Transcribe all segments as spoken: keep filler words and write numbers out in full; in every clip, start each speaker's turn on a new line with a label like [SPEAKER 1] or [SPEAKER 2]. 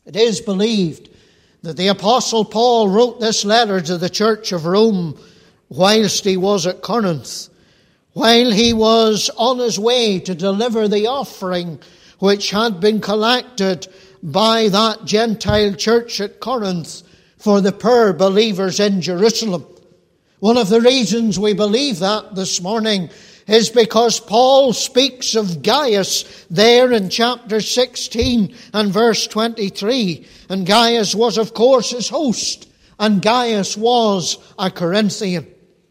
[SPEAKER 1] It is believed that the Apostle Paul wrote this letter to the church of Rome whilst he was at Corinth, while he was on his way to deliver the offering which had been collected by that Gentile church at Corinth for the poor believers in Jerusalem. One of the reasons we believe that this morning is because Paul speaks of Gaius there in chapter sixteen and verse twenty-three. And Gaius was, of course, his host, and Gaius was a Corinthian.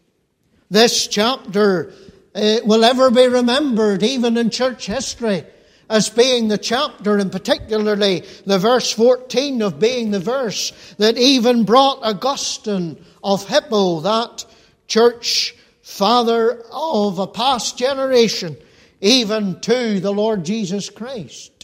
[SPEAKER 1] This chapter uh, will ever be remembered, even in church history, as being the chapter, and particularly the verse fourteen of being the verse that even brought Augustine of Hippo, that church father of a past generation, even to the Lord Jesus Christ.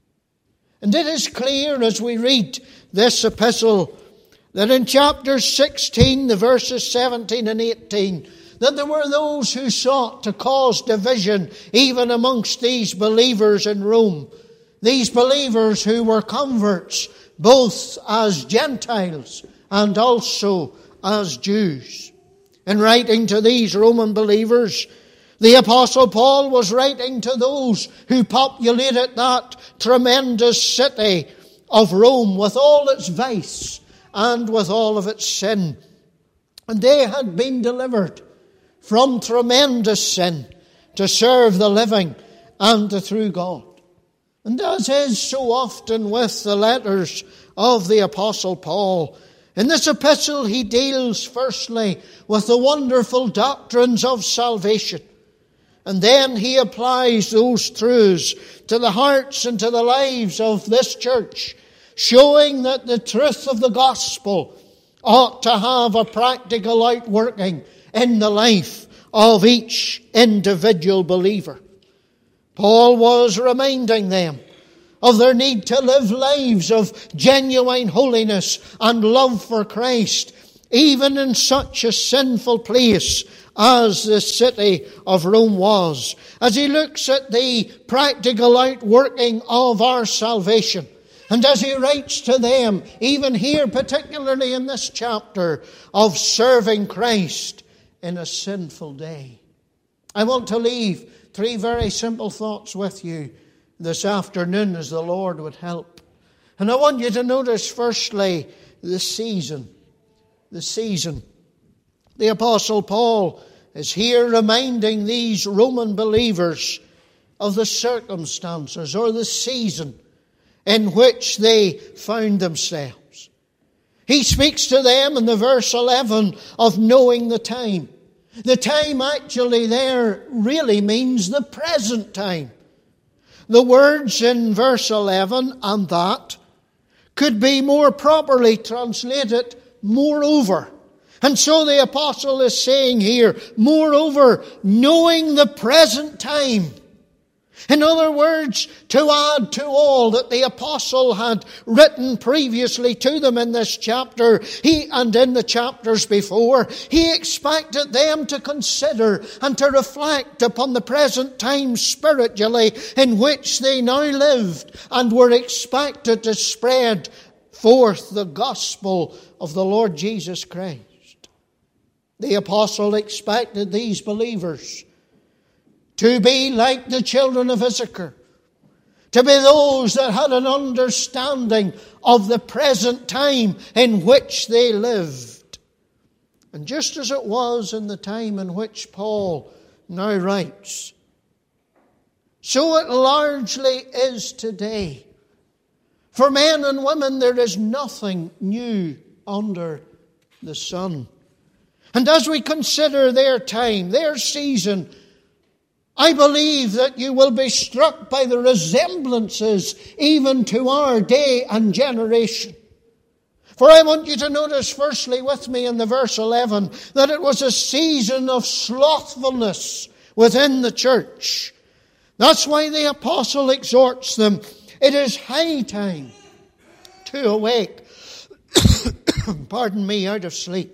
[SPEAKER 1] And it is clear as we read this epistle that in chapter sixteen, the verses seventeen and eighteen, that there were those who sought to cause division even amongst these believers in Rome. These believers who were converts, both as Gentiles and also as Jews. In writing to these Roman believers, the Apostle Paul was writing to those who populated that tremendous city of Rome with all its vice and with all of its sin. And they had been delivered from tremendous sin to serve the living and the true God. And as is so often with the letters of the Apostle Paul, in this epistle he deals firstly with the wonderful doctrines of salvation. And then he applies those truths to the hearts and to the lives of this church, showing that the truth of the gospel ought to have a practical outworking in the life of each individual believer. Paul was reminding them of their need to live lives of genuine holiness and love for Christ, even in such a sinful place as the city of Rome was. As he looks at the practical outworking of our salvation, and as he writes to them, even here, particularly in this chapter, of serving Christ in a sinful day. I want to leave three very simple thoughts with you this afternoon, as the Lord would help. And I want you to notice firstly the season. The season. The Apostle Paul is here reminding these Roman believers of the circumstances or the season in which they found themselves. He speaks to them in the verse eleven of knowing the time. The time actually there really means the present time. The words in verse eleven, and that, could be more properly translated, moreover. And so the apostle is saying here, moreover, knowing the present time. In other words, to add to all that the apostle had written previously to them in this chapter, he and in the chapters before, he expected them to consider and to reflect upon the present time spiritually in which they now lived and were expected to spread forth the gospel of the Lord Jesus Christ. The apostle expected these believers to be like the children of Issachar, to be those that had an understanding of the present time in which they lived. And just as it was in the time in which Paul now writes, so it largely is today. For men and women there is nothing new under the sun. And as we consider their time, their season, I believe that you will be struck by the resemblances even to our day and generation. For I want you to notice firstly with me in the verse eleven that it was a season of slothfulness within the church. That's why the apostle exhorts them. It is high time to awake, pardon me, out of sleep.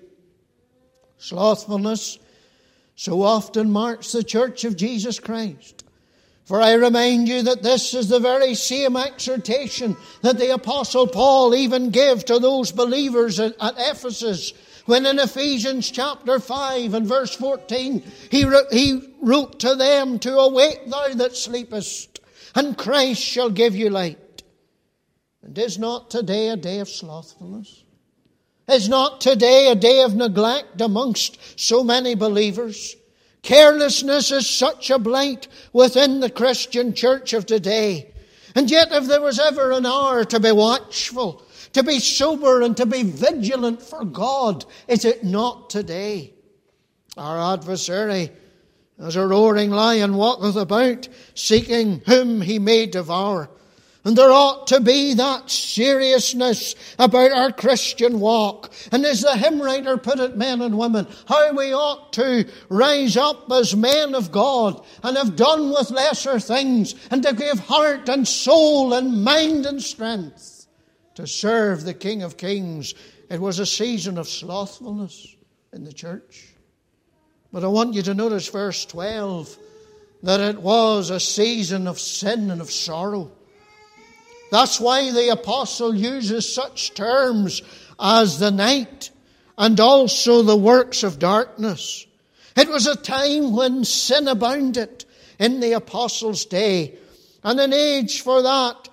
[SPEAKER 1] Slothfulness so often marks the church of Jesus Christ. For I remind you that this is the very same exhortation that the Apostle Paul even gave to those believers at, at Ephesus, when in Ephesians chapter five and verse fourteen, he, he wrote to them to awake thou that sleepest, and Christ shall give you light. And is not today a day of slothfulness? Is not today a day of neglect amongst so many believers? Carelessness is such a blight within the Christian church of today. And yet if there was ever an hour to be watchful, to be sober and to be vigilant for God, is it not today? Our adversary, as a roaring lion, walketh about, seeking whom he may devour. And there ought to be that seriousness about our Christian walk. And as the hymn writer put it, men and women, how we ought to rise up as men of God and have done with lesser things, and to give heart and soul and mind and strength to serve the King of Kings. It was a season of slothfulness in the church. But I want you to notice verse twelve, that it was a season of sin and of sorrow. That's why the apostle uses such terms as the night and also the works of darkness. It was a time when sin abounded in the apostles' day. And an age for that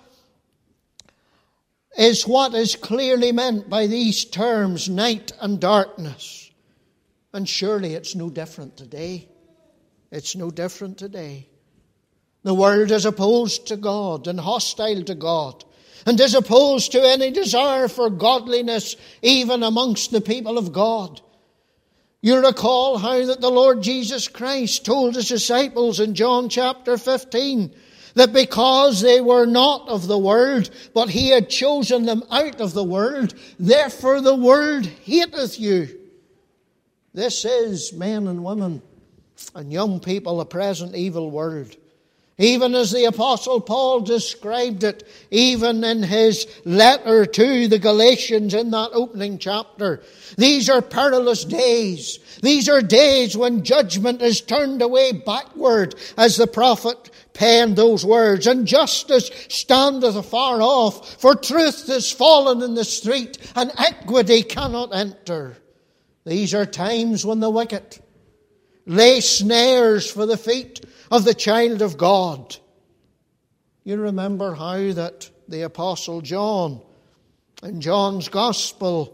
[SPEAKER 1] is what is clearly meant by these terms, night and darkness. And surely it's no different today. It's no different today. The world is opposed to God and hostile to God, and is opposed to any desire for godliness even amongst the people of God. You recall how that the Lord Jesus Christ told his disciples in John chapter fifteen that because they were not of the world, but he had chosen them out of the world, therefore the world hateth you. This is, men and women and young people, a present evil world. Even as the Apostle Paul described it, even in his letter to the Galatians in that opening chapter. These are perilous days. These are days when judgment is turned away backward, as the prophet penned those words. And justice standeth afar off, for truth is fallen in the street, and equity cannot enter. These are times when the wicked lay snares for the feet of the child of God. You remember how that the Apostle John, in John's Gospel,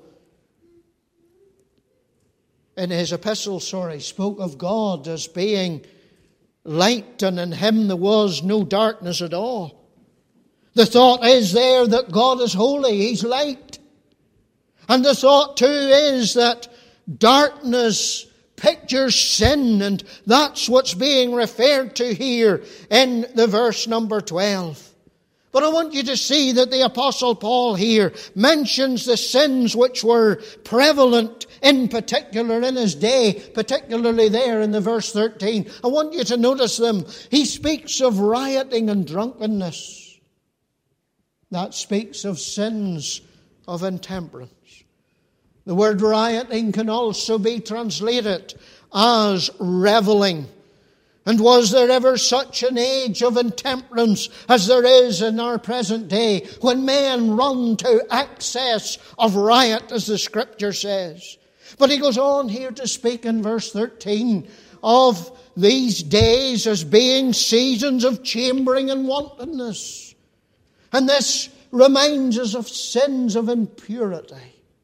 [SPEAKER 1] in his epistle, sorry, spoke of God as being light, and in him there was no darkness at all. The thought is there that God is holy, he's light. And the thought too is that darkness pictures sin, and that's what's being referred to here in the verse number twelve. But I want you to see that the Apostle Paul here mentions the sins which were prevalent in particular in his day, particularly there in the verse thirteen. I want you to notice them. He speaks of rioting and drunkenness. That speaks of sins of intemperance. The word rioting can also be translated as reveling. And was there ever such an age of intemperance as there is in our present day, when men run to excess of riot, as the Scripture says? But he goes on here to speak in verse thirteen of these days as being seasons of chambering and wantonness. And this reminds us of sins of impurity,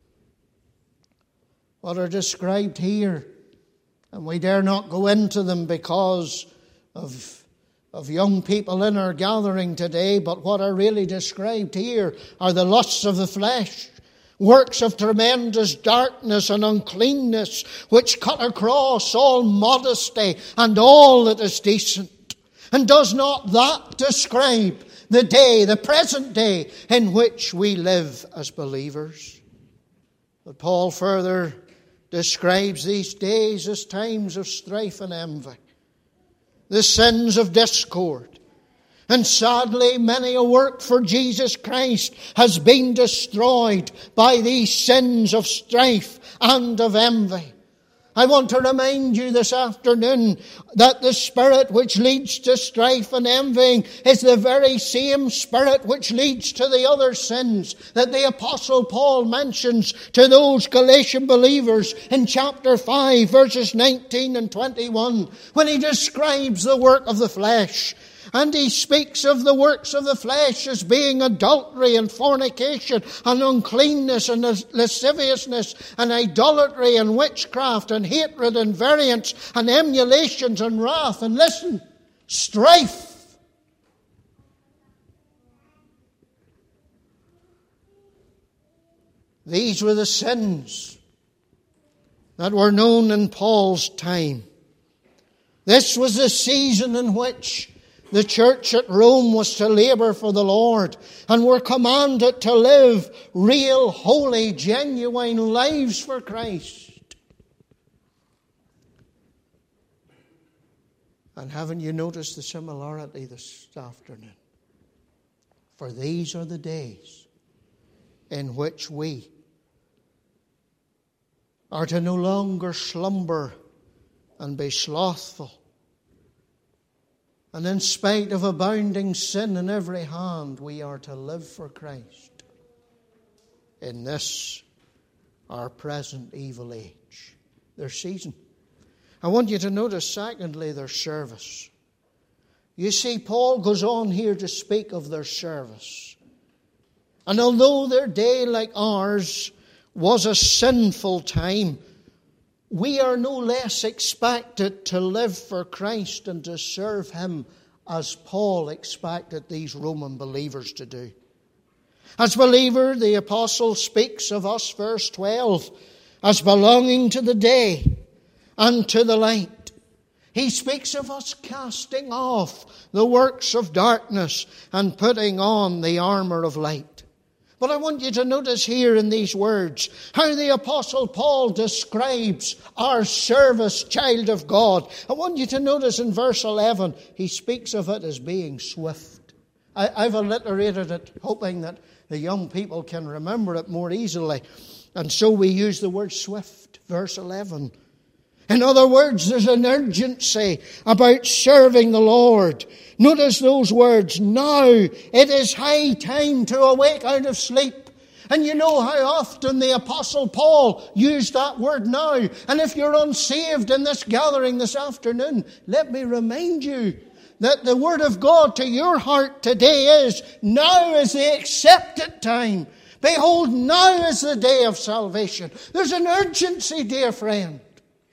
[SPEAKER 1] what are described here. And we dare not go into them because of, of young people in our gathering today. But what are really described here are the lusts of the flesh, works of tremendous darkness and uncleanness, which cut across all modesty and all that is decent. And does not that describe the day, the present day, in which we live as believers? But Paul further describes these days as times of strife and envy, the sins of discord. And sadly, many a work for Jesus Christ has been destroyed by these sins of strife and of envy. I want to remind you this afternoon that the spirit which leads to strife and envying is the very same spirit which leads to the other sins that the Apostle Paul mentions to those Galatian believers in chapter five, verses nineteen and twenty-one, when he describes the work of the flesh. And he speaks of the works of the flesh as being adultery and fornication and uncleanness and lasciviousness and idolatry and witchcraft and hatred and variance and emulations and wrath and, listen, strife. These were the sins that were known in Paul's time. This was the season in which the church at Rome was to labour for the Lord and were commanded to live real, holy, genuine lives for Christ. And haven't you noticed the similarity this afternoon? For these are the days in which we are to no longer slumber and be slothful. And in spite of abounding sin in every hand, we are to live for Christ in this, our present evil age, their season. I want you to notice, secondly, their service. You see, Paul goes on here to speak of their service. And although their day, like ours, was a sinful time, we are no less expected to live for Christ and to serve Him as Paul expected these Roman believers to do. As believer, the apostle speaks of us, verse twelve, as belonging to the day and to the light. He speaks of us casting off the works of darkness and putting on the armour of light. But I want you to notice here in these words how the Apostle Paul describes our service, child of God. I want you to notice in verse eleven, he speaks of it as being swift. I, I've alliterated it, hoping that the young people can remember it more easily. And so we use the word swift, verse eleven. In other words, there's an urgency about serving the Lord. Notice those words, now it is high time to awake out of sleep. And you know how often the Apostle Paul used that word now. And if you're unsaved in this gathering this afternoon, let me remind you that the word of God to your heart today is, now is the accepted time. Behold, now is the day of salvation. There's an urgency, dear friend.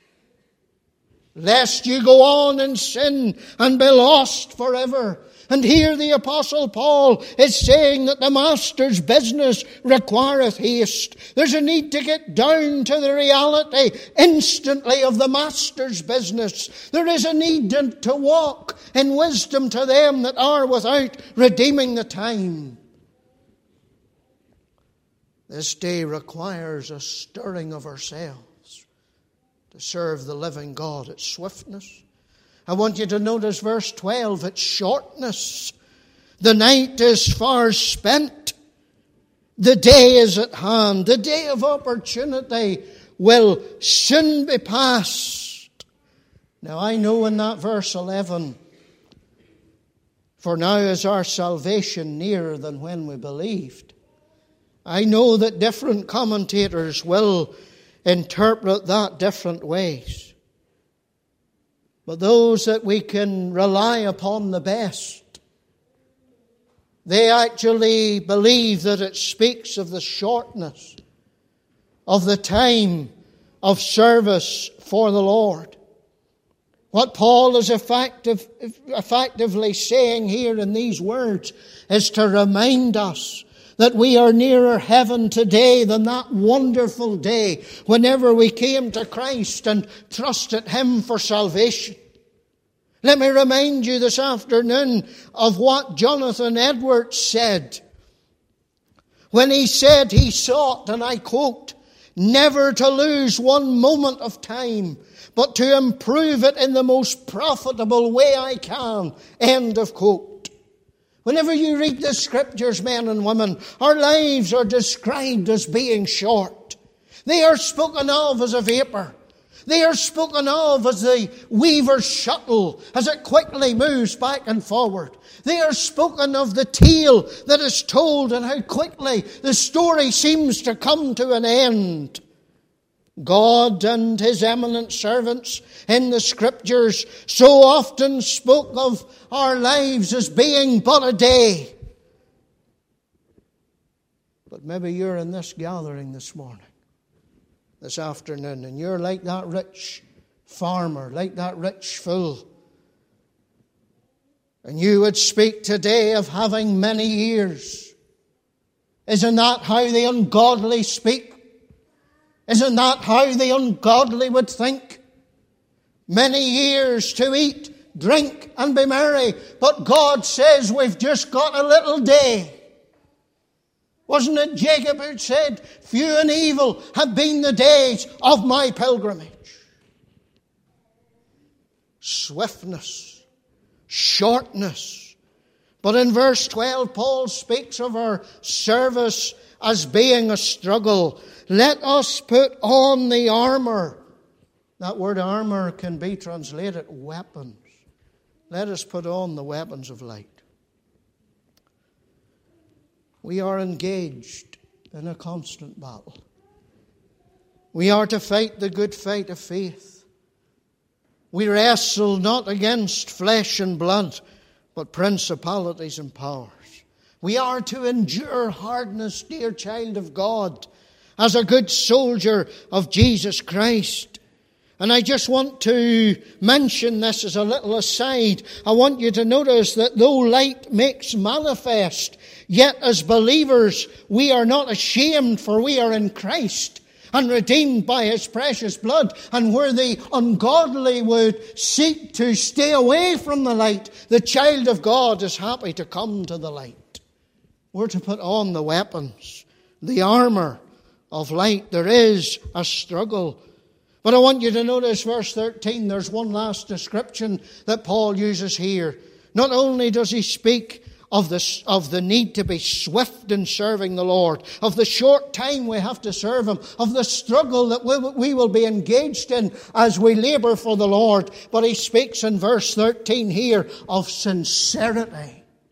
[SPEAKER 1] Lest you go on in sin and be lost forever. And here the Apostle Paul is saying that the Master's business requireth haste. There's a need to get down to the reality instantly of the Master's business. There is a need to walk in wisdom to them that are without, redeeming the time. This day requires a stirring of ourselves to serve the living God. It's swiftness. I want you to notice verse twelve, it's shortness. The night is far spent. The day is at hand. The day of opportunity will soon be past. Now I know in that verse eleven, for now is our salvation nearer than when we believed. I know that different commentators will interpret that different ways. But those that we can rely upon the best, they actually believe that it speaks of the shortness of the time of service for the Lord. What Paul is effective, effectively saying here in these words is to remind us that we are nearer heaven today than that wonderful day whenever we came to Christ and trusted Him for salvation. Let me remind you this afternoon of what Jonathan Edwards said when he said he sought, and I quote, never to lose one moment of time, but to improve it in the most profitable way I can. End of quote. Whenever you read the Scriptures, men and women, our lives are described as being short. They are spoken of as a vapour. They are spoken of as the weaver's shuttle, as it quickly moves back and forward. They are spoken of the tale that is told and how quickly the story seems to come to an end. God and his eminent servants in the Scriptures so often spoke of our lives as being but a day. But maybe you're in this gathering this morning, this afternoon, and you're like that rich farmer, like that rich fool. And you would speak today of having many years. Isn't that how the ungodly speak? Isn't that how the ungodly would think? Many years to eat, drink, and be merry. But God says we've just got a little day. Wasn't it Jacob who said, few and evil have been the days of my pilgrimage? Swiftness, shortness. But in verse twelve, Paul speaks of our service as being a struggle. Let us put on the armor. That word armor can be translated weapons. Let us put on the weapons of light. We are engaged in a constant battle. We are to fight the good fight of faith. We wrestle not against flesh and blood, but principalities and powers. We are to endure hardness, dear child of God, as a good soldier of Jesus Christ. And I just want to mention this as a little aside. I want you to notice that though light makes manifest, yet as believers we are not ashamed, for we are in Christ and redeemed by his precious blood. And where the ungodly would seek to stay away from the light, the child of God is happy to come to the light. We're to put on the weapons, the armor of light. There is a struggle. But I want you to notice verse thirteen. There's one last description that Paul uses here. Not only does he speak of the, of the need to be swift in serving the Lord, of the short time we have to serve him, of the struggle that we, we will be engaged in as we labor for the Lord, but he speaks in verse thirteen here of sincerity.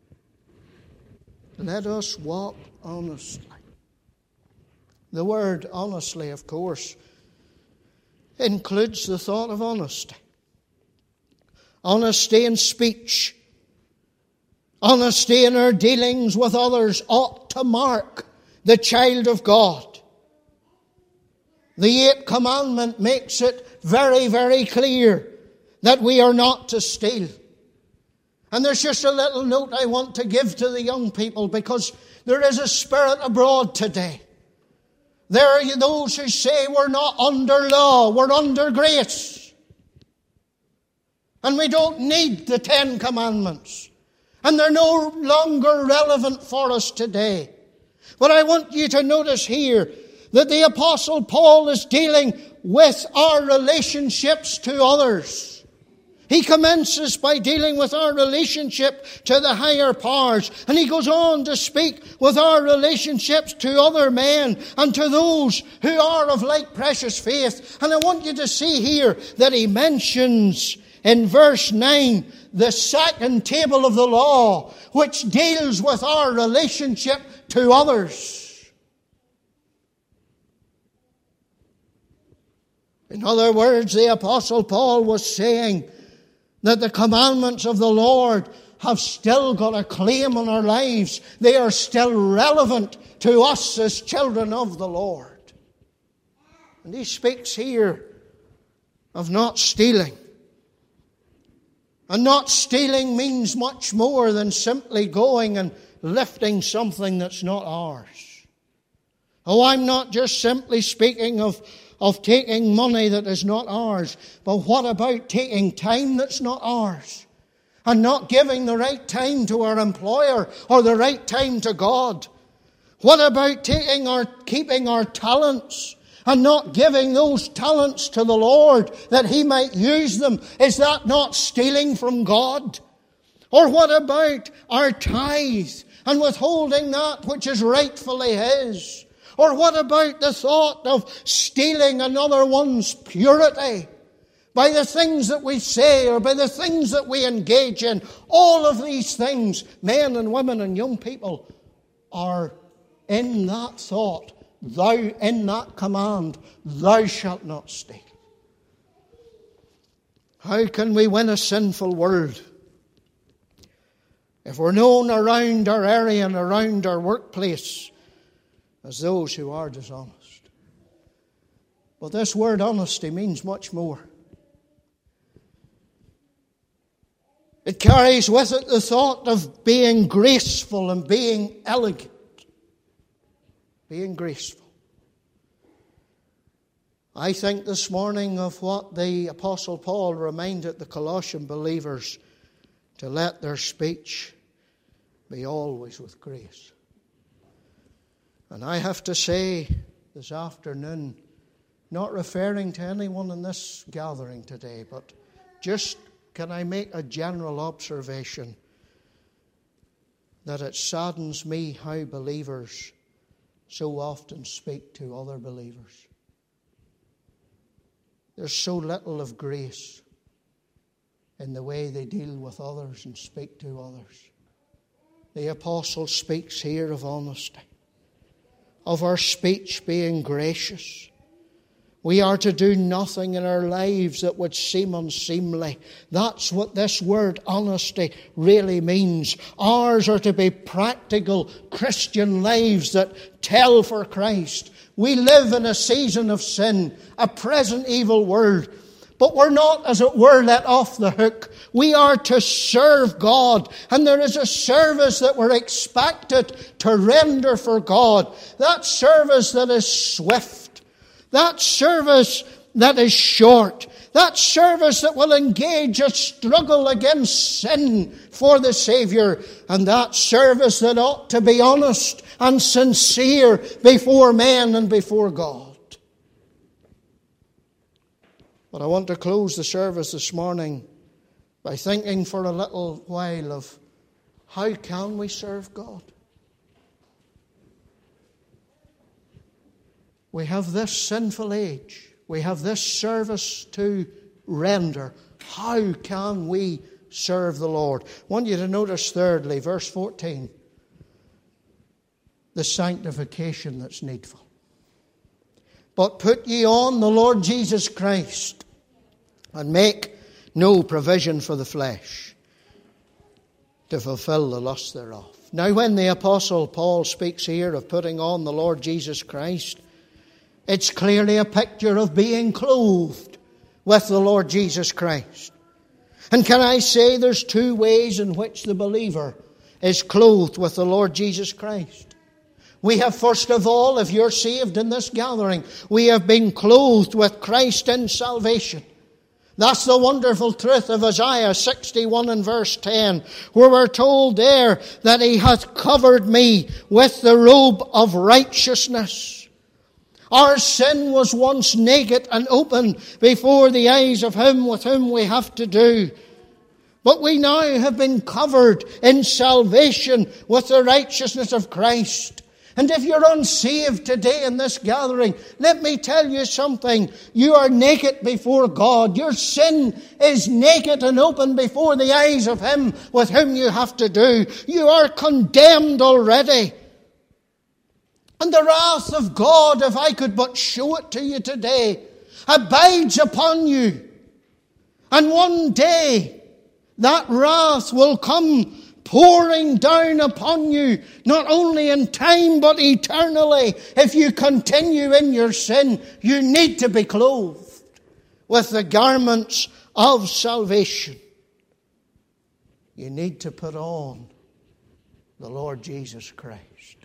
[SPEAKER 1] Let us walk honestly. The word honestly, of course, includes the thought of honesty. Honesty in speech. Honesty in our dealings with others ought to mark the child of God. The eighth commandment makes it very, very clear that we are not to steal. And there's just a little note I want to give to the young people, because there is a spirit abroad today. There are those who say we're not under law, we're under grace. And we don't need the Ten Commandments. And they're no longer relevant for us today. But I want you to notice here that the Apostle Paul is dealing with our relationships to others. He commences by dealing with our relationship to the higher powers. And he goes on to speak with our relationships to other men and to those who are of like precious faith. And I want you to see here that he mentions in verse nine the second table of the law, which deals with our relationship to others. In other words, the Apostle Paul was saying that the commandments of the Lord have still got a claim on our lives. They are still relevant to us as children of the Lord. And he speaks here of not stealing. And not stealing means much more than simply going and lifting something that's not ours. Oh, I'm not just simply speaking of of taking money that is not ours. But what about taking time that's not ours? And not giving the right time to our employer or the right time to God? What about taking our, keeping our talents and not giving those talents to the Lord that he might use them? Is that not stealing from God? Or what about our tithe and withholding that which is rightfully his? Or what about the thought of stealing another one's purity by the things that we say or by the things that we engage in? All of these things, men and women and young people, are in that thought, thou, in that command, thou shalt not steal. How can we win a sinful world if we're known around our area and around our workplace as those who are dishonest? But this word honesty means much more. It carries with it the thought of being graceful and being elegant. Being graceful. I think this morning of what the Apostle Paul reminded the Colossian believers, to let their speech be always with grace. And I have to say this afternoon, not referring to anyone in this gathering today, but just can I make a general observation that it saddens me how believers so often speak to other believers. There's so little of grace in the way they deal with others and speak to others. The apostle speaks here of honesty, of our speech being gracious. We are to do nothing in our lives that would seem unseemly. That's what this word honesty really means. Ours are to be practical Christian lives that tell for Christ. We live in a season of sin, a present evil world. But we're not, as it were, let off the hook. We are to serve God. And there is a service that we're expected to render for God. That service that is swift. That service that is short. That service that will engage a struggle against sin for the Saviour. And that service that ought to be honest and sincere before men and before God. But I want to close the service this morning by thinking for a little while of how can we serve God? We have this sinful age. We have this service to render. How can we serve the Lord? I want you to notice thirdly, verse fourteen, the sanctification that's needful. But put ye on the Lord Jesus Christ, and make no provision for the flesh to fulfill the lust thereof. Now, when the Apostle Paul speaks here of putting on the Lord Jesus Christ, it's clearly a picture of being clothed with the Lord Jesus Christ. And can I say there's two ways in which the believer is clothed with the Lord Jesus Christ. We have, first of all, if you're saved in this gathering, we have been clothed with Christ in salvation. That's the wonderful truth of Isaiah sixty-one and verse ten, where we're told there that He hath covered me with the robe of righteousness. Our sin was once naked and open before the eyes of Him with whom we have to do. But we now have been covered in salvation with the righteousness of Christ. And if you're unsaved today in this gathering, let me tell you something. You are naked before God. Your sin is naked and open before the eyes of Him with whom you have to do. You are condemned already. And the wrath of God, if I could but show it to you today, abides upon you. And one day, that wrath will come pouring down upon you, not only in time but eternally. If you continue in your sin, you need to be clothed with the garments of salvation. You need to put on the Lord Jesus Christ.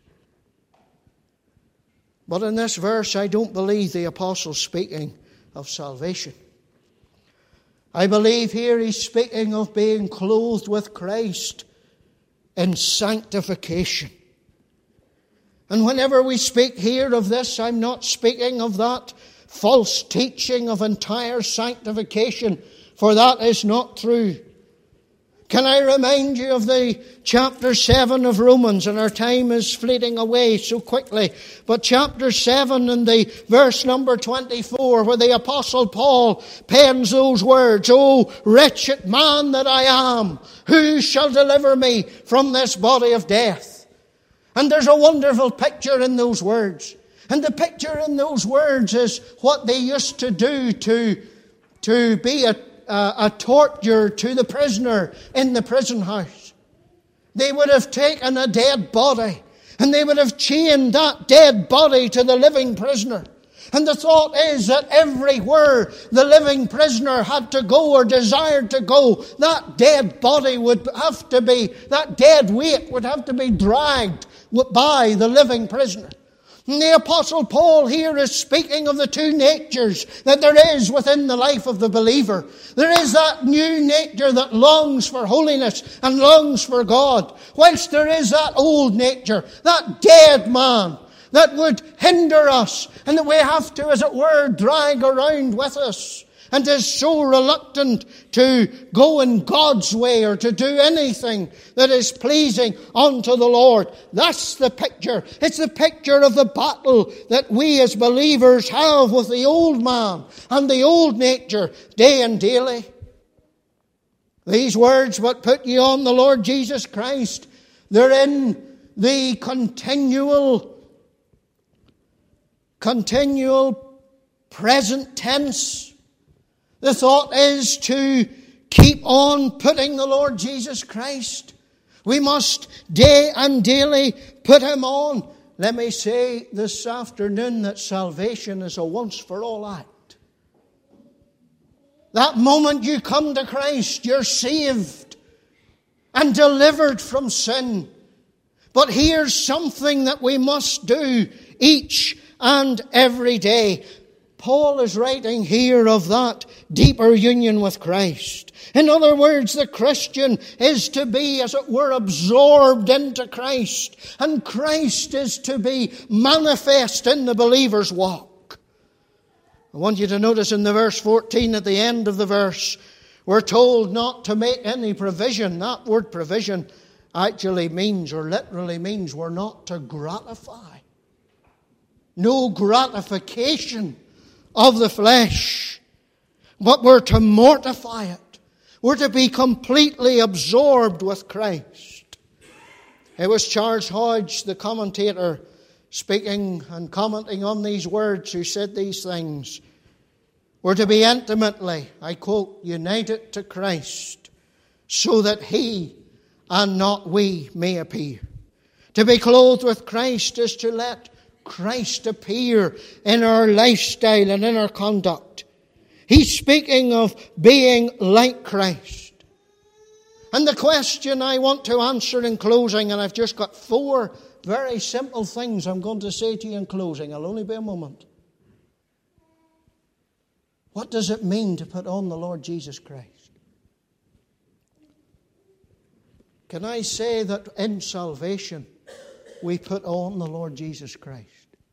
[SPEAKER 1] But in this verse, I don't believe the apostle's speaking of salvation. I believe here he's speaking of being clothed with Christ in sanctification. And whenever we speak here of this, I'm not speaking of that false teaching of entire sanctification, for that is not true. Can I remind you of the chapter seven of Romans? And our time is fleeting away so quickly. But chapter seven and the verse number twenty-four, where the Apostle Paul pens those words, "O wretched man that I am, who shall deliver me from this body of death?" And there's a wonderful picture in those words. And the picture in those words is what they used to do to, to be a Uh, a torture to the prisoner in the prison house. They would have taken a dead body and they would have chained that dead body to the living prisoner. And the thought is that everywhere the living prisoner had to go or desired to go, that dead body would have to be, that dead weight would have to be dragged by the living prisoner. And the Apostle Paul here is speaking of the two natures that there is within the life of the believer. There is that new nature that longs for holiness and longs for God, whilst there is that old nature, that dead man, that would hinder us and that we have to, as it were, drag around with us, and is so reluctant to go in God's way or to do anything that is pleasing unto the Lord. That's the picture. It's the picture of the battle that we as believers have with the old man and the old nature day and daily. These words, "But put ye on the Lord Jesus Christ," they're in the continual, continual present tense. The thought is to keep on putting the Lord Jesus Christ. We must day and daily put Him on. Let me say this afternoon that salvation is a once-for-all act. That moment you come to Christ, you're saved and delivered from sin. But here's something that we must do each and every day. Paul is writing here of that deeper union with Christ. In other words, the Christian is to be, as it were, absorbed into Christ. And Christ is to be manifest in the believer's walk. I want you to notice in the verse fourteen, at the end of the verse, we're told not to make any provision. That word provision actually means, or literally means, we're not to gratify. No gratification of the flesh, but we're to mortify it. We're to be completely absorbed with Christ. It was Charles Hodge, the commentator, speaking and commenting on these words, who said these things. We're to be intimately, I quote, united to Christ, so that He and not we may appear. To be clothed with Christ is to let Christ appear in our lifestyle and in our conduct. He's speaking of being like Christ. And the question I want to answer in closing, and I've just got four very simple things I'm going to say to you in closing. I'll only be a moment. What does it mean to put on the Lord Jesus Christ? Can I say that in salvation we put on the Lord Jesus Christ?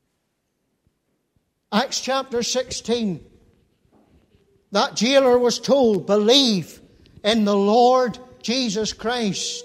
[SPEAKER 1] Acts chapter sixteen. That jailer was told, believe in the Lord Jesus Christ.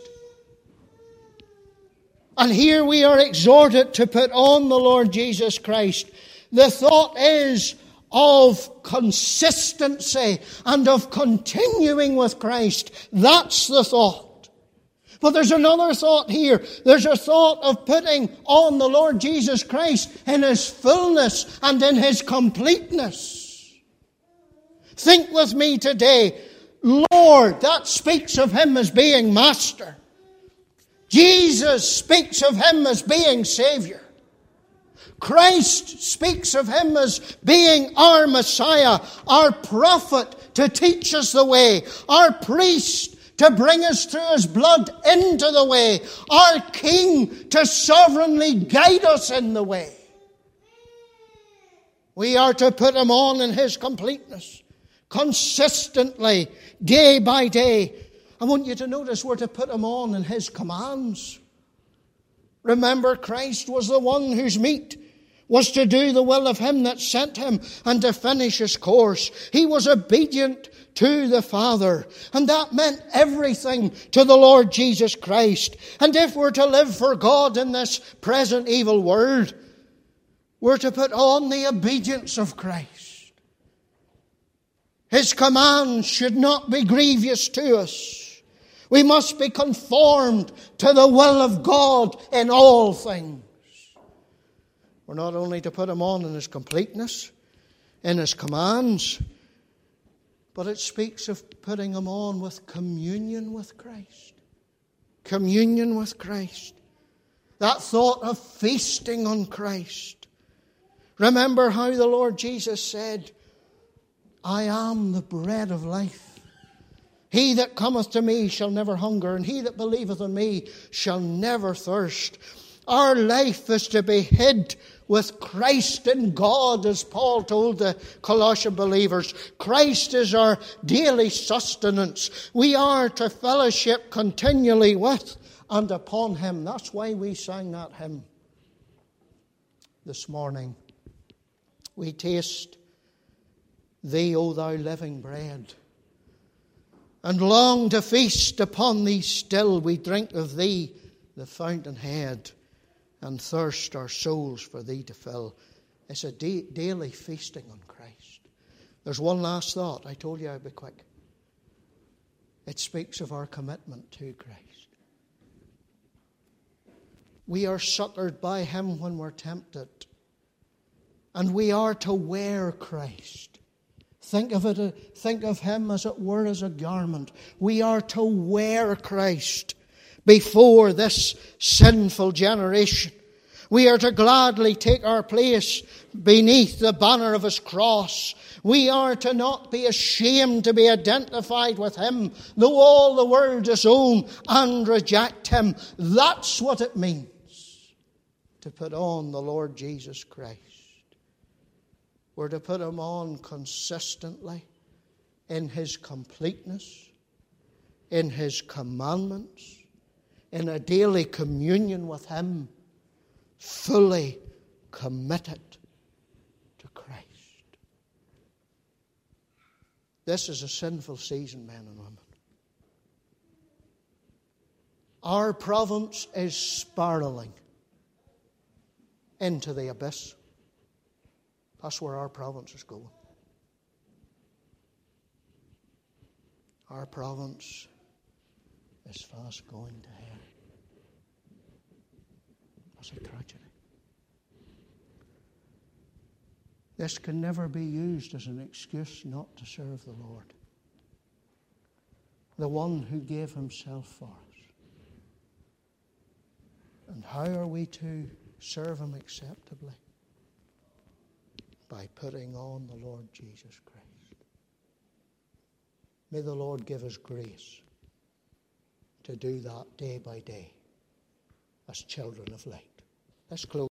[SPEAKER 1] And here we are exhorted to put on the Lord Jesus Christ. The thought is of consistency and of continuing with Christ. That's the thought. But there's another thought here. There's a thought of putting on the Lord Jesus Christ in His fullness and in His completeness. Think with me today. Lord, that speaks of Him as being Master. Jesus speaks of Him as being Savior. Christ speaks of Him as being our Messiah, our prophet to teach us the way, our priest to bring us through His blood into the way, our King to sovereignly guide us in the way. We are to put Him on in His completeness, consistently, day by day. I want you to notice we're to put Him on in His commands. Remember, Christ was the one whose meat was to do the will of him that sent him and to finish his course. He was obedient to the Father. And that meant everything to the Lord Jesus Christ. And if we're to live for God in this present evil world, we're to put on the obedience of Christ. His commands should not be grievous to us. We must be conformed to the will of God in all things. We're not only to put him on in his completeness, in his commands, but it speaks of putting him on with communion with Christ. Communion with Christ. That thought of feasting on Christ. Remember how the Lord Jesus said, I am the bread of life. He that cometh to me shall never hunger, and he that believeth on me shall never thirst. Our life is to be hid with Christ in God, as Paul told the Colossian believers. Christ is our daily sustenance. We are to fellowship continually with and upon him. That's why we sang that hymn this morning. We taste thee, O thou living bread, and long to feast upon thee still. We drink of thee, the fountainhead, and thirst our souls for thee to fill. It's a da- daily feasting on Christ. There's one last thought. I told you I'd be quick. It speaks of our commitment to Christ. We are succored by him when we're tempted. And we are to wear Christ. Think of it, think of him as it were as a garment. We are to wear Christ before this sinful generation. We are to gladly take our place beneath the banner of his cross. We are to not be ashamed to be identified with him, though all the world disown and reject him. That's what it means to put on the Lord Jesus Christ. We're to put him on consistently in his completeness, in his commandments, in a daily communion with him, fully committed to Christ. This is a sinful season, men and women. Our province is spiraling into the abyss. That's where our province is going. Our province is fast going to hell. That's a tragedy. This can never be used as an excuse not to serve the Lord, the one who gave himself for us. And how are we to serve him acceptably? By putting on the Lord Jesus Christ. May the Lord give us grace to do that day by day as children of light. Let's close.